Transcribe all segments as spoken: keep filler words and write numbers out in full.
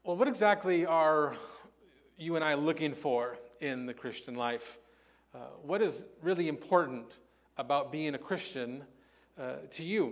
Well, what exactly are you and I looking for in the Christian life? Uh, what is really important about being a Christian uh, to you?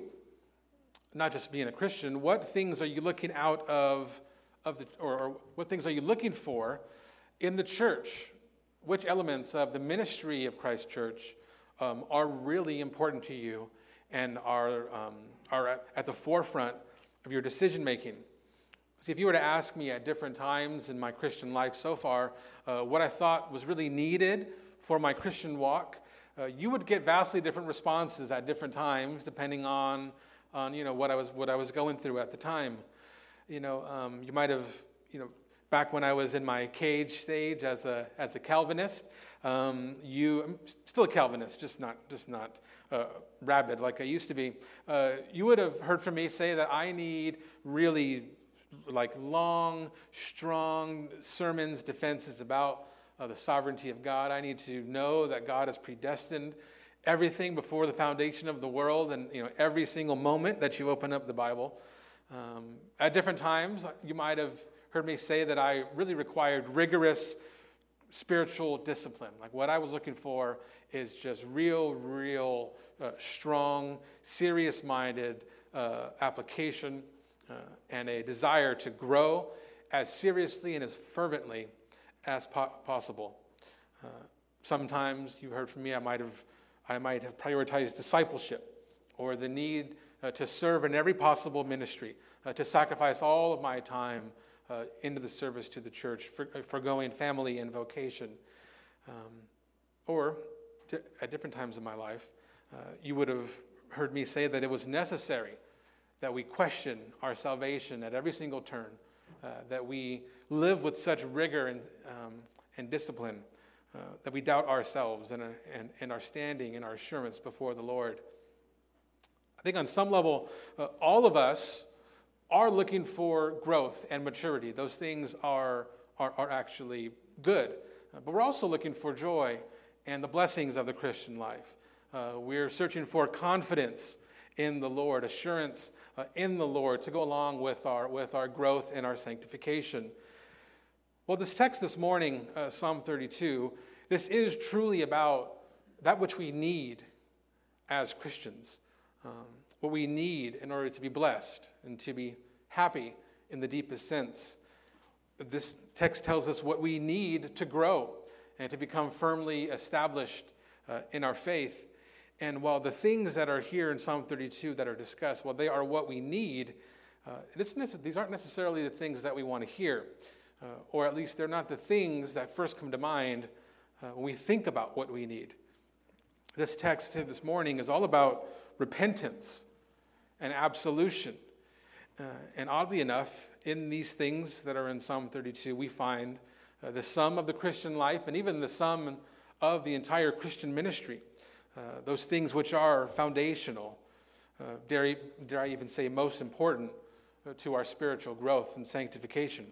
Not just being a Christian, what things are you looking out of, of the, or, or what things are you looking for in the church? Which elements of the ministry of Christ Church um, are really important to you and are, um, are at, at the forefront of your decision making? See, if you were to ask me at different times in my Christian life so far uh, what I thought was really needed for my Christian walk, uh, you would get vastly different responses at different times, depending on, on you know what I was what I was going through at the time. You know, um, you might have, you know, back when I was in my cage stage as a as a Calvinist, um, you I'm still a Calvinist, just not just not uh, rabid like I used to be. Uh, you would have heard from me say that I need really like long, strong sermons, defenses about uh, the sovereignty of God. I need to know that God has predestined everything before the foundation of the world, and you know every single moment that you open up the Bible. Um, at different times, you might have heard me say that I really required rigorous spiritual discipline. Like what I was looking for is just real, real, uh, strong, serious-minded uh, application. Uh, and a desire to grow as seriously and as fervently as po- possible. Uh, sometimes you've heard from me, I might have, I might have prioritized discipleship or the need uh, to serve in every possible ministry, uh, to sacrifice all of my time uh, into the service to the church, for, forgoing family and vocation. Um, or to, at different times in my life, uh, you would have heard me say that it was necessary that we question our salvation at every single turn, uh, that we live with such rigor and, um, and discipline, uh, that we doubt ourselves and, uh, and, and our standing and our assurance before the Lord. I think on some level, uh, all of us are looking for growth and maturity. Those things are, are, are actually good. Uh, but we're also looking for joy and the blessings of the Christian life. Uh, we're searching for confidence in the Lord, assurance uh, in the Lord to go along with our with our growth and our sanctification. Well, this text this morning, uh, Psalm thirty-two, this is truly about that which we need as Christians, um, what we need in order to be blessed and to be happy in the deepest sense. This text tells us what we need to grow and to become firmly established uh, in our faith. And while the things that are here in Psalm thirty-two that are discussed, while they are what we need, uh, it isn't necess- these aren't necessarily the things that we want to hear, uh, or at least they're not the things that first come to mind uh, when we think about what we need. This text this morning is all about repentance and absolution. Uh, and oddly enough, in these things that are in Psalm thirty-two, we find uh, the sum of the Christian life and even the sum of the entire Christian ministry. Uh, those things which are foundational, uh, dare, dare I even say most important uh, to our spiritual growth and sanctification.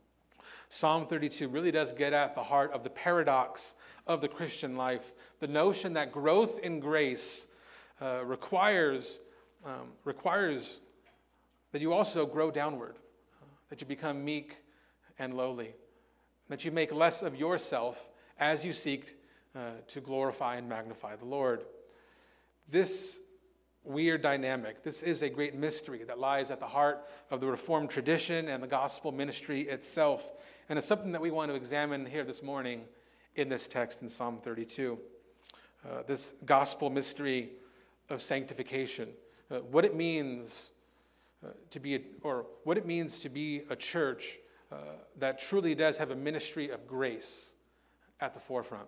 Psalm thirty-two really does get at the heart of the paradox of the Christian life, the notion that growth in grace uh, requires, um, requires that you also grow downward, uh, that you become meek and lowly, that you make less of yourself as you seek Uh, to glorify and magnify the Lord. This weird dynamic, this is a great mystery that lies at the heart of the Reformed tradition and the gospel ministry itself. And it's something that we want to examine here this morning in this text in Psalm thirty-two. Uh, this gospel mystery of sanctification, uh, what it means uh, to be, a, or what it means to be a church uh, that truly does have a ministry of grace at the forefront.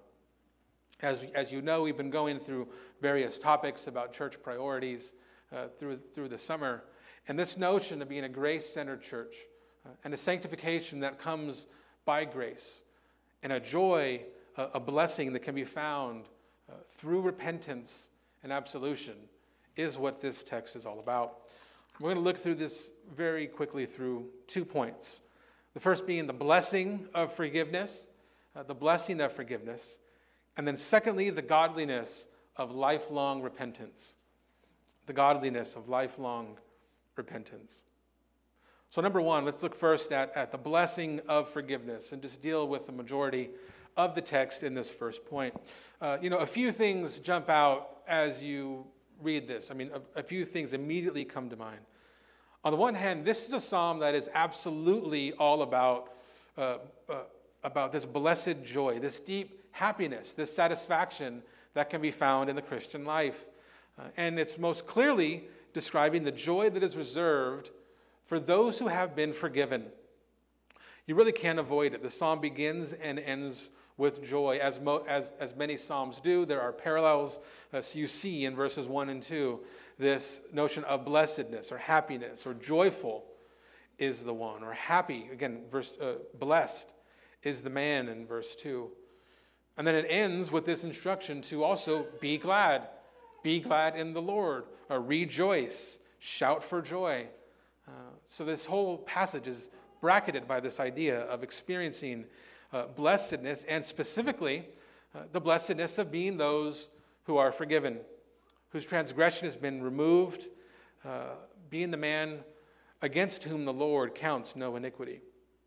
As, as you know, we've been going through various topics about church priorities uh, through, through the summer. And this notion of being a grace-centered church uh, and a sanctification that comes by grace and a joy, a, a blessing that can be found uh, through repentance and absolution is what this text is all about. We're going to look through this very quickly through two points. The first being the blessing of forgiveness, uh, the blessing of forgiveness. And then secondly, the godliness of lifelong repentance. The godliness of lifelong repentance. So number one, let's look first at, at the blessing of forgiveness and just deal with the majority of the text in this first point. Uh, you know, a few things jump out as you read this. I mean, a, a few things immediately come to mind. On the one hand, this is a psalm that is absolutely all about, uh, uh, about this blessed joy, this deep happiness, this satisfaction that can be found in the Christian life. Uh, and it's most clearly describing the joy that is reserved for those who have been forgiven. You really can't avoid it. The psalm begins and ends with joy, as, mo- as, as many psalms do. There are parallels. Uh, so you see in verses one and two, this notion of blessedness or happiness or joyful is the one, or happy, again, verse uh, blessed is the man in verse two. And then it ends with this instruction to also be glad. Be glad in the Lord, or rejoice, shout for joy. Uh, so this whole passage is bracketed by this idea of experiencing uh, blessedness, and specifically uh, the blessedness of being those who are forgiven, whose transgression has been removed, uh, being the man against whom the Lord counts no iniquity.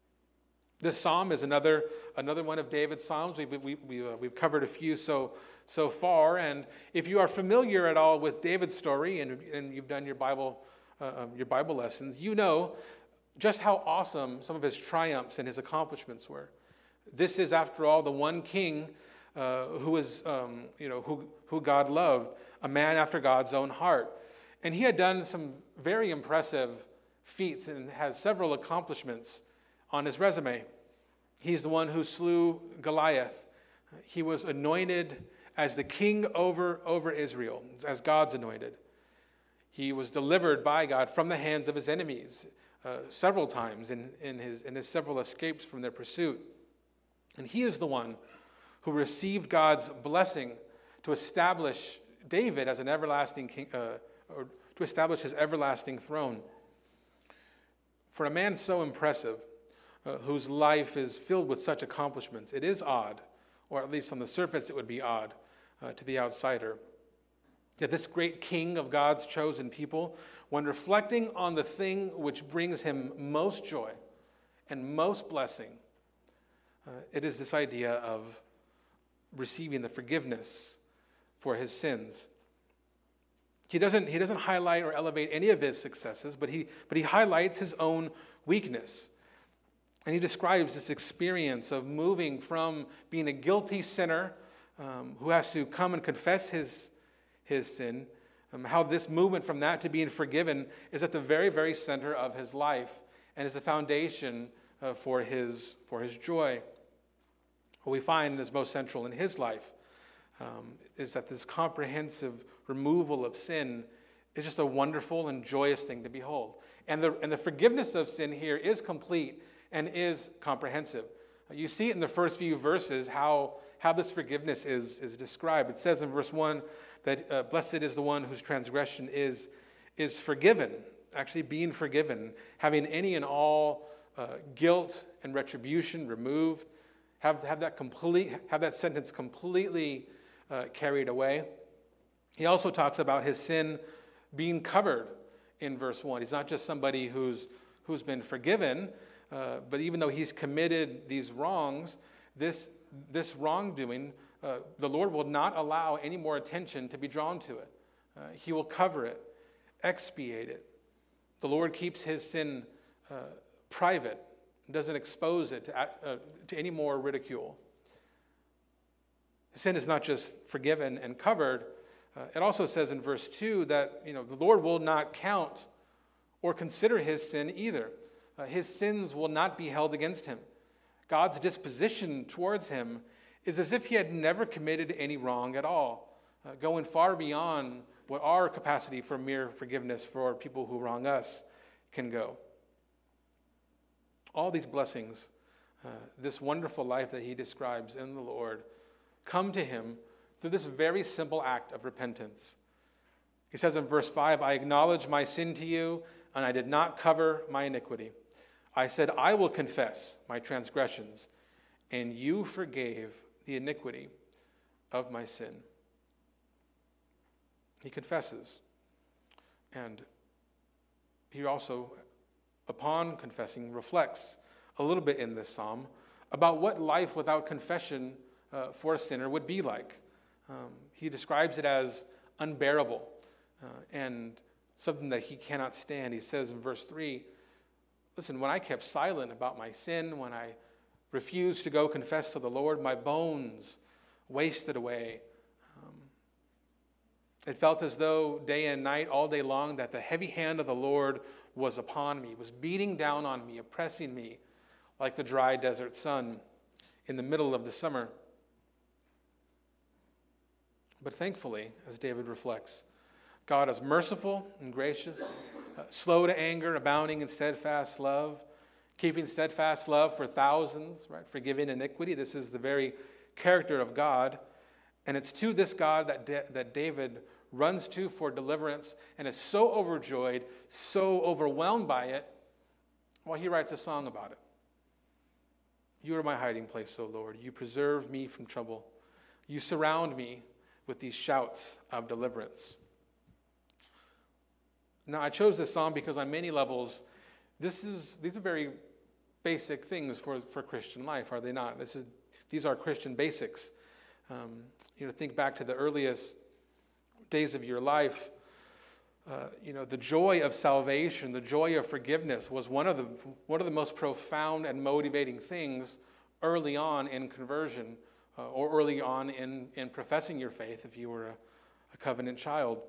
This psalm is another another one of David's psalms. We've, we, we, uh, we've covered a few so so far, and if you are familiar at all with David's story and, and you've done your Bible uh, um, your Bible lessons, you know just how awesome some of his triumphs and his accomplishments were. This is, after all, the one king uh, who is um, you know who who God loved, a man after God's own heart, and he had done some very impressive feats and has several accomplishments on his resume. He's the one who slew Goliath. He was anointed as the king over, over Israel, as God's anointed. He was delivered by God from the hands of his enemies uh, several times in, in, his, in his several escapes from their pursuit. And he is the one who received God's blessing to establish David as an everlasting king, uh, or to establish his everlasting throne. For a man so impressive, Uh, whose life is filled with such accomplishments, it is odd, or at least on the surface it would be odd uh, to the outsider, that this great king of God's chosen people, when reflecting on the thing which brings him most joy and most blessing, uh, it is this idea of receiving the forgiveness for his sins. He doesn't, he doesn't highlight or elevate any of his successes, but he, but he highlights his own weakness. And he describes this experience of moving from being a guilty sinner um, who has to come and confess his, his sin, um, how this movement from that to being forgiven is at the very, very center of his life and is the foundation uh, for his, for his joy. What we find is most central in his life um, is that this comprehensive removal of sin is just a wonderful and joyous thing to behold. And the, and the forgiveness of sin here is complete and is comprehensive. You see it in the first few verses how, how this forgiveness is, is described. It says in verse one that uh, blessed is the one whose transgression is, is forgiven, actually being forgiven, having any and all uh, guilt and retribution removed, have, have, that, complete, have that sentence completely uh, carried away. He also talks about his sin being covered in verse one. He's not just somebody who's, who's been forgiven, Uh, but even though he's committed these wrongs, this, this wrongdoing, uh, the Lord will not allow any more attention to be drawn to it. Uh, he will cover it, expiate it. The Lord keeps his sin uh, private, doesn't expose it to, uh, to any more ridicule. Sin is not just forgiven and covered. Uh, it also says in verse two that you know the Lord will not count or consider his sin either. Uh, his sins will not be held against him. God's disposition towards him is as if he had never committed any wrong at all, uh, going far beyond what our capacity for mere forgiveness for people who wrong us can go. All these blessings, uh, this wonderful life that he describes in the Lord, come to him through this very simple act of repentance. He says in verse five, I acknowledge my sin to you, and I did not cover my iniquity. I said, I will confess my transgressions, and you forgave the iniquity of my sin. He confesses, and he also upon confessing, reflects a little bit in this psalm about what life without confession uh, for a sinner would be like. Um, he describes it as unbearable uh, and something that he cannot stand. He says in verse three, listen, when I kept silent about my sin, when I refused to go confess to the Lord, my bones wasted away. Um, it felt as though day and night, all day long, that the heavy hand of the Lord was upon me, was beating down on me, oppressing me like the dry desert sun in the middle of the summer. But thankfully, as David reflects, God is merciful and gracious, uh, slow to anger, abounding in steadfast love, keeping steadfast love for thousands, right? Forgiving iniquity. This is the very character of God. And it's to this God that, da- that David runs to for deliverance and is so overjoyed, so overwhelmed by it, well, he writes a song about it. You are my hiding place, O Lord. You preserve me from trouble. You surround me with these shouts of deliverance. Now, I chose this psalm because on many levels, this is these are very basic things for, for Christian life, are they not? This is these are Christian basics. Um, you know, think back to the earliest days of your life. Uh, you know, the joy of salvation, the joy of forgiveness was one of the one of the most profound and motivating things early on in conversion, uh, or early on in, in professing your faith if you were a, a covenant child.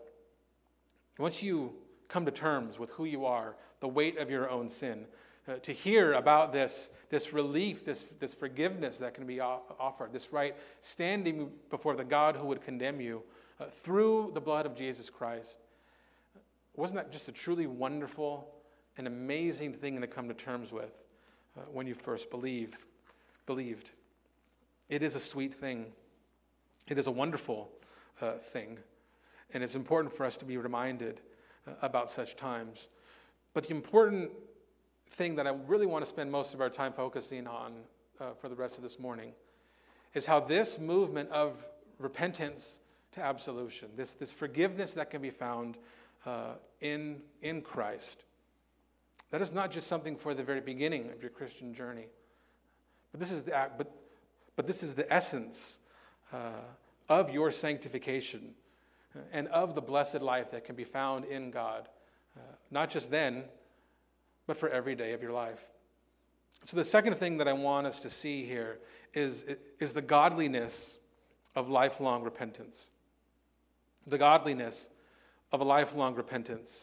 Once you come to terms with who you are, the weight of your own sin, uh, to hear about this, this relief, this, this forgiveness that can be offered, this right standing before the God who would condemn you uh, through the blood of Jesus Christ. Wasn't that just a truly wonderful and amazing thing to come to terms with uh, when you first believe, believed? It is a sweet thing. It is a wonderful uh, thing. And it's important for us to be reminded uh, about such times. But the important thing that I really want to spend most of our time focusing on uh, for the rest of this morning is how this movement of repentance to absolution, this, this forgiveness that can be found Uh, in, in Christ. That is not just something for the very beginning of your Christian journey, but this is the but, but this is the essence uh, of your sanctification and of the blessed life that can be found in God, uh, not just then, but for every day of your life. So the second thing that I want us to see here is, is the godliness of lifelong repentance. The godliness of a lifelong repentance.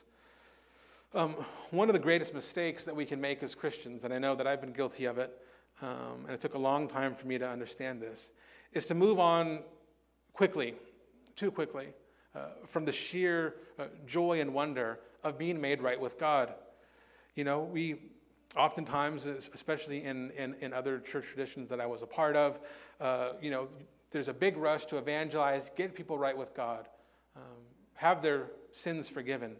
Um, one of the greatest mistakes that we can make as Christians, and I know that I've been guilty of it, um, and it took a long time for me to understand this, is to move on quickly, too quickly, uh, from the sheer uh, joy and wonder of being made right with God. You know, we oftentimes, especially in, in, in other church traditions that I was a part of, uh, you know, there's a big rush to evangelize, get people right with God, um, have their sins forgiven.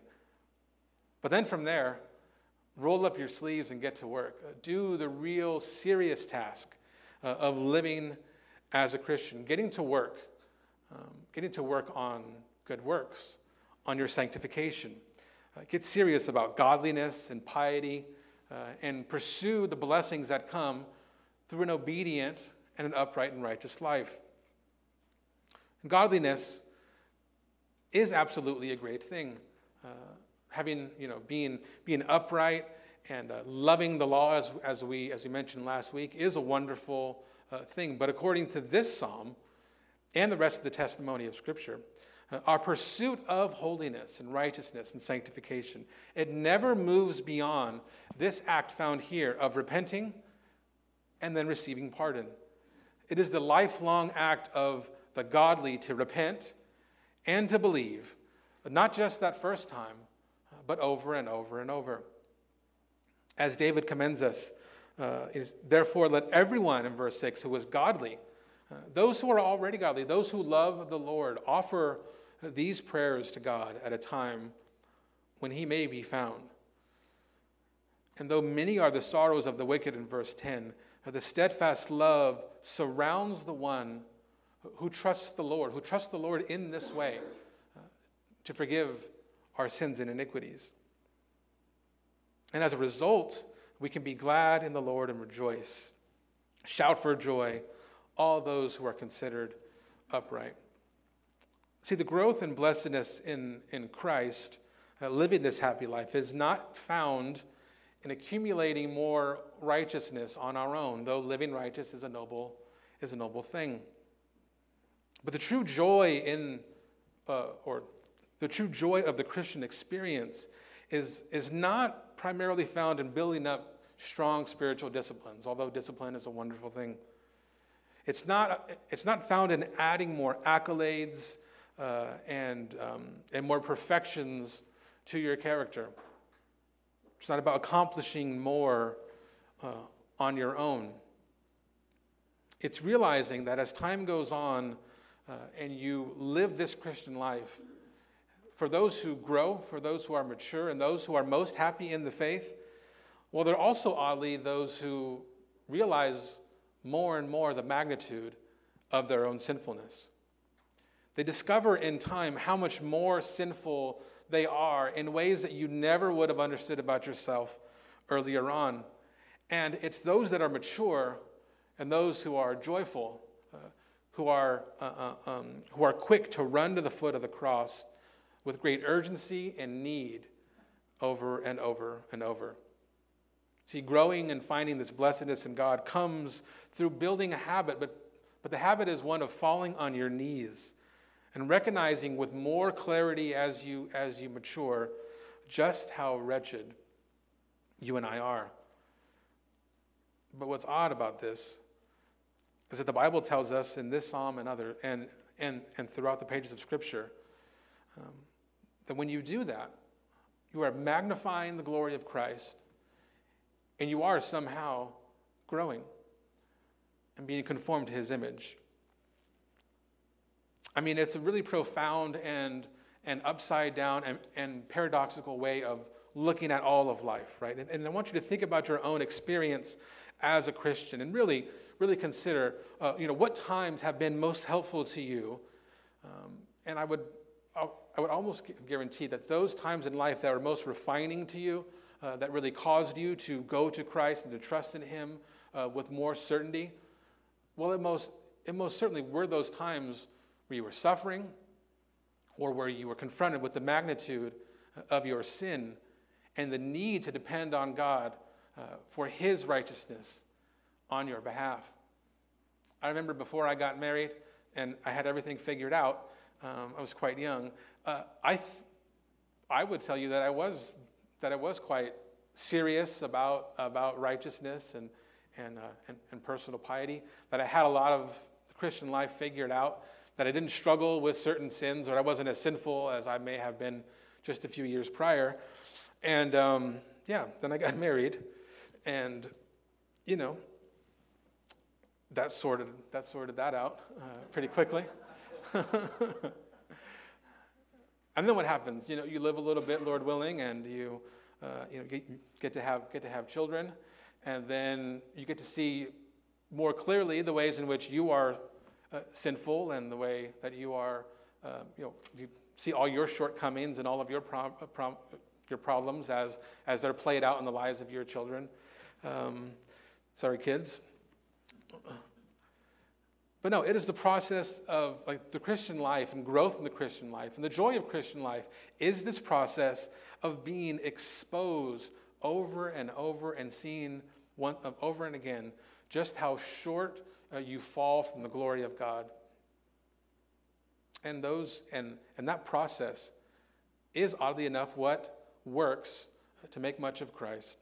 But then from there, roll up your sleeves and get to work. Uh, do the real serious task uh, of living as a Christian, getting to work, um, getting to work on good works, on your sanctification. Uh, get serious about godliness and piety, uh, and pursue the blessings that come through an obedient and an upright and righteous life. And godliness is absolutely a great thing. Uh, having, you know, being being upright and uh, loving the law, as as we as we mentioned last week, is a wonderful uh, thing. But according to this psalm and the rest of the testimony of Scripture, uh, our pursuit of holiness and righteousness and sanctification, it never moves beyond this act found here of repenting and then receiving pardon. It is the lifelong act of the godly to repent and to believe, not just that first time, but over and over and over. As David commends us, uh, is, therefore let everyone, in verse six, who is godly, uh, those who are already godly, those who love the Lord, offer these prayers to God at a time when he may be found. And though many are the sorrows of the wicked, in verse ten, the steadfast love surrounds the one who trusts the Lord, who trusts the Lord in this way uh, to forgive our sins and iniquities. And as a result, we can be glad in the Lord and rejoice. Shout for joy, all those who are considered upright. See, the growth and blessedness in, in Christ, uh, living this happy life, is not found in accumulating more righteousness on our own, though living righteous is a noble, is a noble thing. But the true joy in, uh, or the true joy of the Christian experience is, is not primarily found in building up strong spiritual disciplines, although discipline is a wonderful thing. It's not, it's not found in adding more accolades uh, and, um, and more perfections to your character. It's not about accomplishing more uh, on your own. It's realizing that as time goes on uh, and you live this Christian life, for those who grow, for those who are mature, and those who are most happy in the faith, well, they're also oddly those who realize more and more the magnitude of their own sinfulness. They discover in time how much more sinful they are in ways that you never would have understood about yourself earlier on. And it's those that are mature and those who are joyful, uh, who are uh, uh, um, who are quick to run to the foot of the cross with great urgency and need over and over and over. See, growing and finding this blessedness in God comes through building a habit, but, but the habit is one of falling on your knees and recognizing with more clarity as you, as you mature just how wretched you and I are. But what's odd about this is that the Bible tells us in this psalm and other and and, and throughout the pages of Scripture um, that when you do that, you are magnifying the glory of Christ, and you are somehow growing and being conformed to his image. I mean, it's a really profound and, and upside down and, and paradoxical way of looking at all of life, right? And, and I want you to think about your own experience as a Christian and really, really consider, uh, you know, what times have been most helpful to you. Um, and I would, I would almost guarantee that those times in life that were most refining to you, uh, that really caused you to go to Christ and to trust in him uh, with more certainty, well, it most, it most certainly were those times where you were suffering or where you were confronted with the magnitude of your sin and the need to depend on God uh, for his righteousness on your behalf. I remember before I got married and I had everything figured out, um, I was quite young, uh, I th- I would tell you that I was that I was quite serious about about righteousness and and, uh, and and personal piety, that I had a lot of the Christian life figured out, that I didn't struggle with certain sins, or I wasn't as sinful as I may have been just a few years prior. And um, yeah, then I got married, and you know, that sorted that sorted that out uh, pretty quickly. And then what happens? You know, you live a little bit, Lord willing, and you, uh, you know, get, get to have get to have children, and then you get to see more clearly the ways in which you are uh, sinful, and the way that you are, uh, you know, you see all your shortcomings and all of your pro- pro- your problems as as they're played out in the lives of your children. Um, sorry, kids. But no, it is the process of like the Christian life and growth in the Christian life. And the joy of Christian life is this process of being exposed over and over and seeing one, uh, over and again just how short uh, you fall from the glory of God. And those and, and that process is, oddly enough, what works to make much of Christ.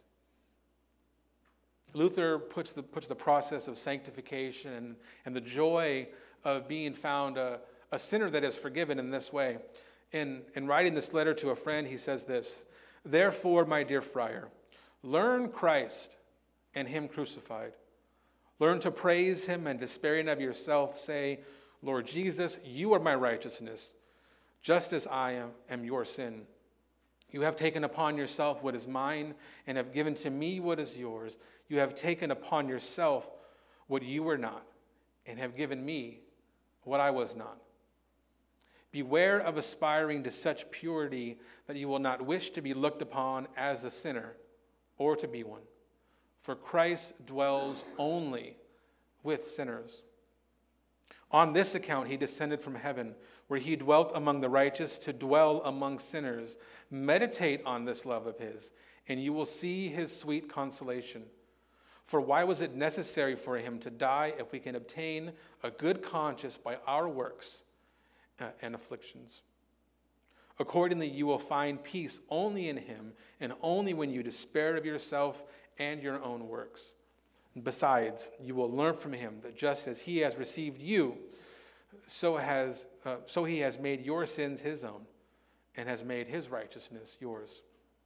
Luther puts the, puts the process of sanctification and, and the joy of being found a, a sinner that is forgiven in this way. In, in writing this letter to a friend, he says this: "Therefore, my dear friar, learn Christ and him crucified. Learn to praise him, and despairing of yourself, say, Lord Jesus, you are my righteousness, just as I am, am your sin. You have taken upon yourself what is mine, and have given to me what is yours. You have taken upon yourself what you were not, and have given me what I was not. Beware of aspiring to such purity that you will not wish to be looked upon as a sinner, or to be one. For Christ dwells only with sinners. On this account he descended from heaven, where he dwelt among the righteous to dwell among sinners. Meditate on this love of his, and you will see his sweet consolation. For why was it necessary for him to die if we can obtain a good conscience by our works uh, and afflictions? Accordingly, you will find peace only in him, and only when you despair of yourself and your own works. Besides, you will learn from him that just as he has received you, so has uh, so he has made your sins his own, and has made his righteousness yours.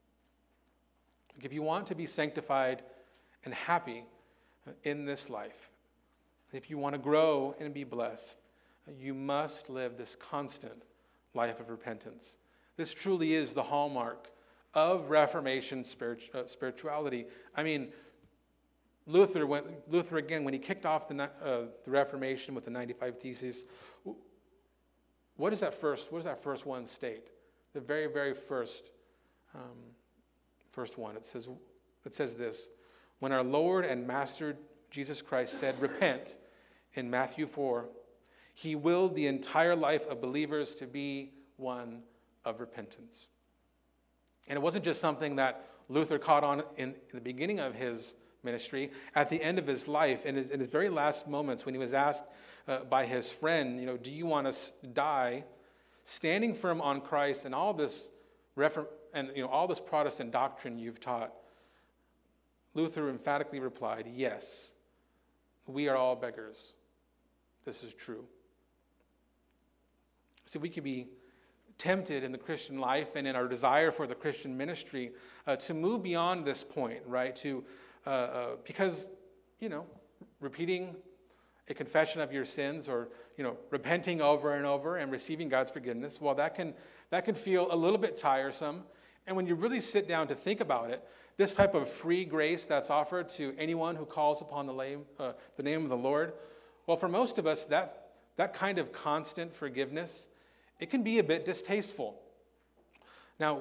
If you want to be sanctified and happy in this life, if you want to grow and be blessed, you must live this constant life of repentance. This truly is the hallmark of Reformation spirit, uh, spirituality. I mean, Luther, went, Luther again, when he kicked off the, uh, the Reformation with the ninety-five Theses, what is that first? What does that first one state? The very, very first, um, first one. It says, it says this: when our Lord and Master Jesus Christ said, "Repent," in Matthew four, he willed the entire life of believers to be one of repentance. And it wasn't just something that Luther caught on in, in the beginning of his ministry. At the end of his life, in his, in his very last moments, when he was asked uh, by his friend, you know, do you want to die? Standing firm on Christ and all this refer- and you know all this Protestant doctrine you've taught, Luther emphatically replied, "Yes, we are all beggars. This is true." So we could be tempted in the Christian life and in our desire for the Christian ministry uh, to move beyond this point, right? To uh, uh, because, you know, repeating a confession of your sins, or you know, repenting over and over and receiving God's forgiveness, well, that can that can feel a little bit tiresome. And when you really sit down to think about it, this type of free grace that's offered to anyone who calls upon the name uh, the name of the Lord, well, for most of us, that that kind of constant forgiveness, it can be a bit distasteful. Now,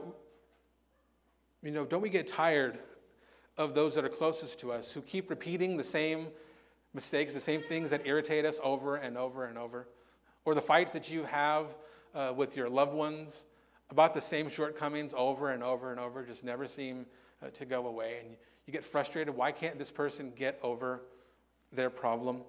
you know, don't we get tired of those that are closest to us who keep repeating the same mistakes, the same things that irritate us over and over and over? Or the fights that you have uh, with your loved ones about the same shortcomings over and over and over just never seem uh, to go away. And you get frustrated. Why can't this person get over their problem?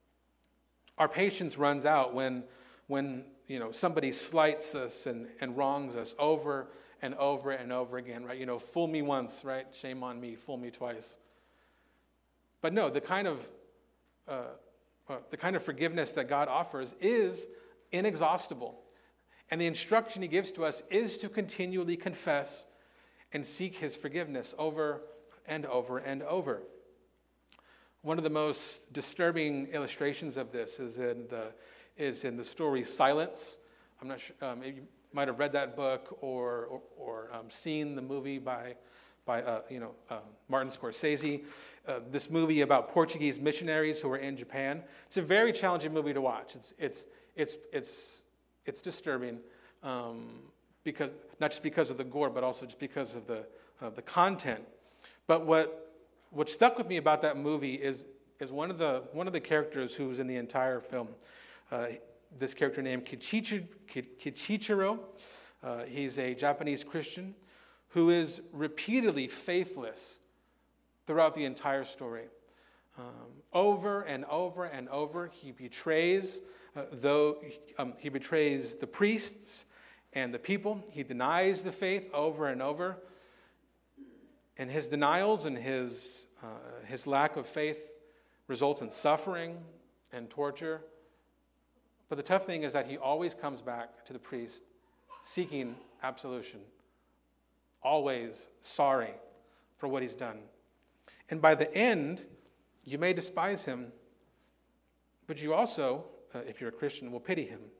Our patience runs out when when you know somebody slights us and, and wrongs us over and over and over again, right? You know, fool me once, right? Shame on me. Fool me twice. But no, the kind of uh, uh, the kind of forgiveness that God offers is inexhaustible, and the instruction He gives to us is to continually confess and seek His forgiveness over and over and over. One of the most disturbing illustrations of this is in the is in the story Silence. I'm not sure, um, you might have read that book or or, or um, seen the movie by by uh, you know uh, Martin Scorsese. Uh, this movie about Portuguese missionaries who were in Japan. It's a very challenging movie to watch. It's it's it's it's it's disturbing um, because not just because of the gore, but also just because of the of the content. But what what stuck with me about that movie is is one of the one of the characters who was in the entire film. Uh, this character named Kichichiro, Kichichiro. Uh, he's a Japanese Christian who is repeatedly faithless throughout the entire story. Um, over and over and over, he betrays, uh, though um, he betrays the priests and the people. He denies the faith over and over. And his denials and his uh, his lack of faith result in suffering and torture. But the tough thing is that he always comes back to the priest seeking absolution, always sorry for what he's done. And by the end, you may despise him, but you also, uh, if you're a Christian, will pity him.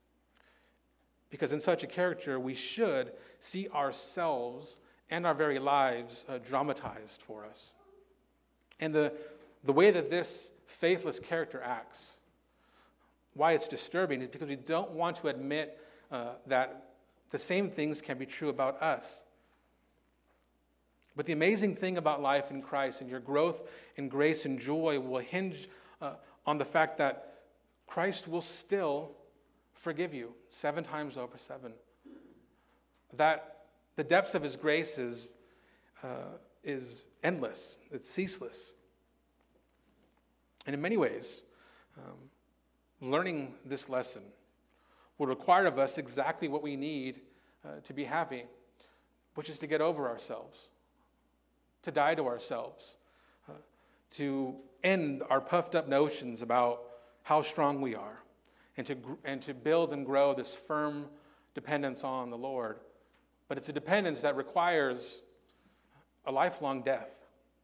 Because in such a character, we should see ourselves and our very lives uh, dramatized for us. And the, the way that this faithless character acts, why it's disturbing, is because we don't want to admit uh, that the same things can be true about us. But the amazing thing about life in Christ and your growth in grace and joy will hinge uh, on the fact that Christ will still forgive you seven times over seven. That the depths of his grace is, uh, is endless. It's ceaseless. And in many ways, um, learning this lesson will require of us exactly what we need uh, to be happy, which is to get over ourselves, to die to ourselves, uh, to end our puffed up notions about how strong we are, and to, and to build and grow this firm dependence on the Lord. But it's a dependence that requires a lifelong death.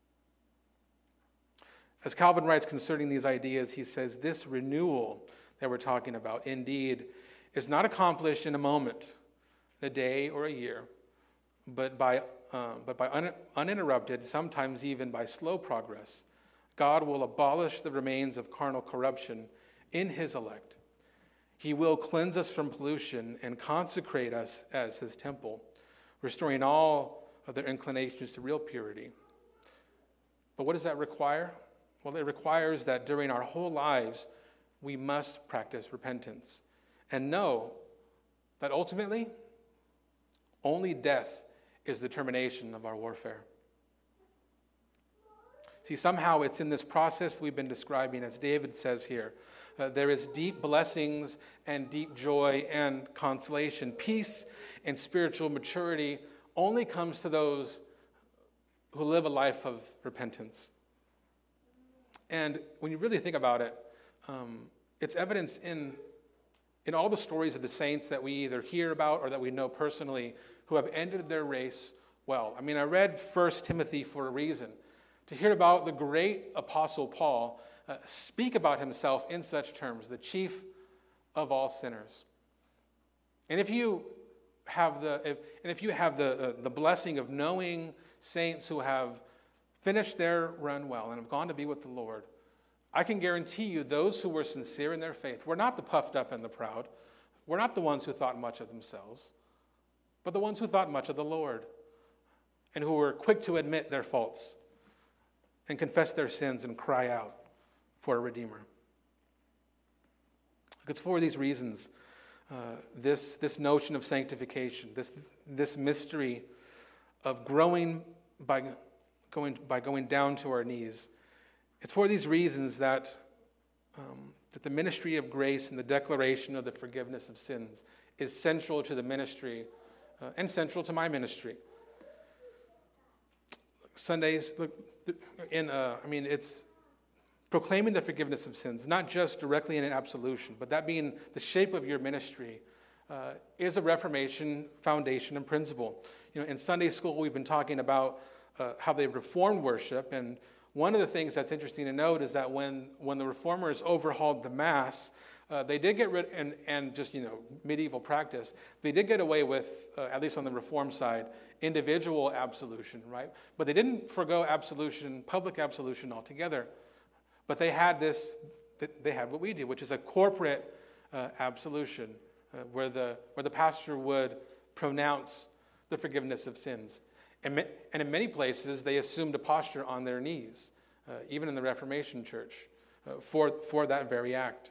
As Calvin writes concerning these ideas, he says, this renewal that we're talking about, indeed, is not accomplished in a moment, a day, or a year, but by, uh, but by un- uninterrupted, sometimes even by slow progress. God will abolish the remains of carnal corruption in his elect. He will cleanse us from pollution and consecrate us as his temple, restoring all of their inclinations to real purity. But what does that require? Well, it requires that during our whole lives, we must practice repentance and know that ultimately, only death is the termination of our warfare. See, somehow it's in this process we've been describing, as David says here, uh, there is deep blessings and deep joy and consolation. Peace and spiritual maturity only comes to those who live a life of repentance. And when you really think about it, um, it's evidence in, in all the stories of the saints that we either hear about or that we know personally who have ended their race well. I mean, I read First Timothy for a reason, to hear about the great apostle Paul uh, speak about himself in such terms, the chief of all sinners. And if you have the, if, and if you have the, uh, the blessing of knowing saints who have finished their run well and have gone to be with the Lord, I can guarantee you those who were sincere in their faith were not the puffed up and the proud, were not the ones who thought much of themselves, but the ones who thought much of the Lord and who were quick to admit their faults and confess their sins and cry out for a Redeemer. It's for these reasons, uh, this, this notion of sanctification, this, this mystery of growing by going, by going down to our knees, it's for these reasons that, um, that the ministry of grace and the declaration of the forgiveness of sins is central to the ministry uh, and central to my ministry. Sundays, look, in uh, I mean, it's proclaiming the forgiveness of sins, not just directly in an absolution, but that being the shape of your ministry, uh, is a Reformation foundation and principle. You know, in Sunday school, we've been talking about uh, how they reformed worship, and one of the things that's interesting to note is that when when the Reformers overhauled the Mass, uh, they did get rid, and and just you know medieval practice, they did get away with, uh, at least on the Reform side, individual absolution, right? But they didn't forgo absolution, public absolution altogether. But they had this, they had what we do, which is a corporate uh, absolution, uh, where the where the pastor would pronounce the forgiveness of sins. And, and in many places, they assumed a posture on their knees, uh, even in the Reformation Church, uh, for, for that very act.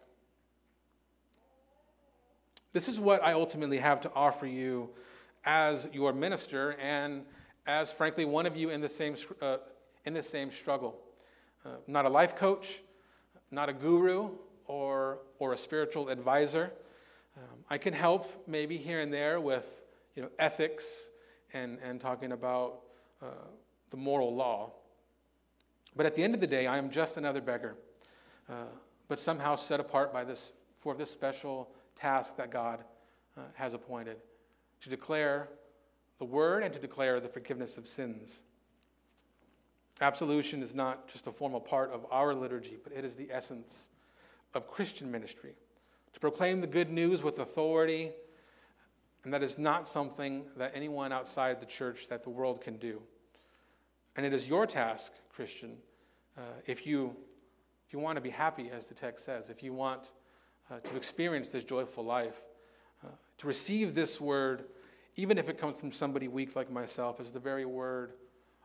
This is what I ultimately have to offer you as your minister and as, frankly, one of you in the same, uh, in the same struggle. Uh, not a life coach, not a guru or, or a spiritual advisor. Um, I can help maybe here and there with you know, ethics and, and talking about uh, the moral law. But at the end of the day, I am just another beggar, uh, but somehow set apart by this for this special task that God uh, has appointed, to declare the word and to declare the forgiveness of sins. Absolution is not just a formal part of our liturgy, but it is the essence of Christian ministry. To proclaim the good news with authority, and that is not something that anyone outside the church, that the world can do. And it is your task, Christian, uh, if you if you want to be happy, as the text says, if you want uh, to experience this joyful life, uh, to receive this word, even if it comes from somebody weak like myself, as the very word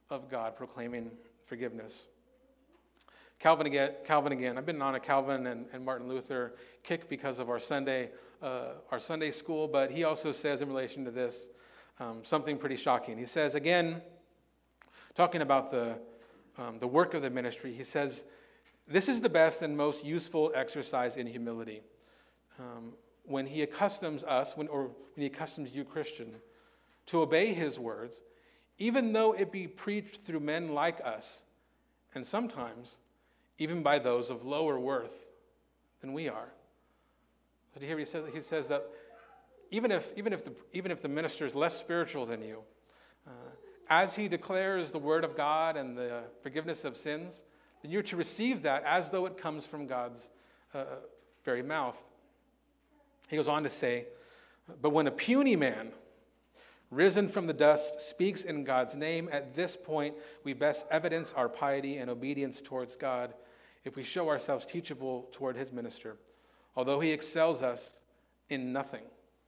of God, proclaiming forgiveness. Calvin again, Calvin again. I've been on a Calvin and, and Martin Luther kick because of our Sunday, uh, our Sunday school, but he also says in relation to this um, something pretty shocking. He says, again, talking about the, um, the work of the ministry, he says, this is the best and most useful exercise in humility. Um, when he accustoms us, when, or when he accustoms you, Christian, to obey his words, even though it be preached through men like us, and sometimes even by those of lower worth than we are. So here he says, he says that even if, even if, the, even if the minister is less spiritual than you, uh, as he declares the word of God and the forgiveness of sins, then you're to receive that as though it comes from God's uh, very mouth. He goes on to say, but when a puny man, risen from the dust, speaks in God's name, at this point we best evidence our piety and obedience towards God if we show ourselves teachable toward his minister, although he excels us in nothing.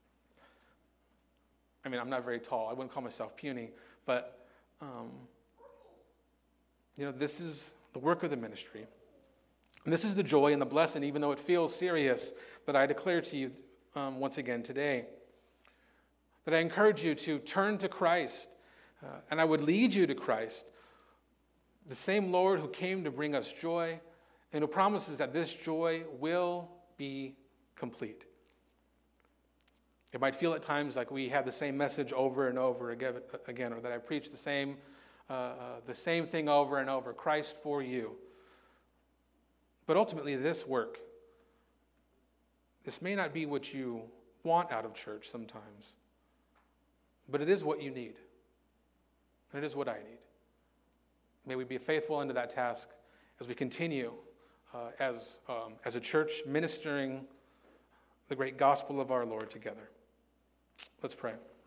I mean, I'm not very tall. I wouldn't call myself puny, but um, you know, this is the work of the ministry. And this is the joy and the blessing, even though it feels serious, that I declare to you um, once again today. That I encourage you to turn to Christ, uh, and I would lead you to Christ, the same Lord who came to bring us joy, and who promises that this joy will be complete. It might feel at times like we have the same message over and over again, or that I preach the same, uh, uh, the same thing over and over, Christ for you. But ultimately, this work, this may not be what you want out of church sometimes, but it is what you need, and it is what I need. May we be faithful unto that task as we continue uh, as, um, as a church ministering the great gospel of our Lord together. Let's pray.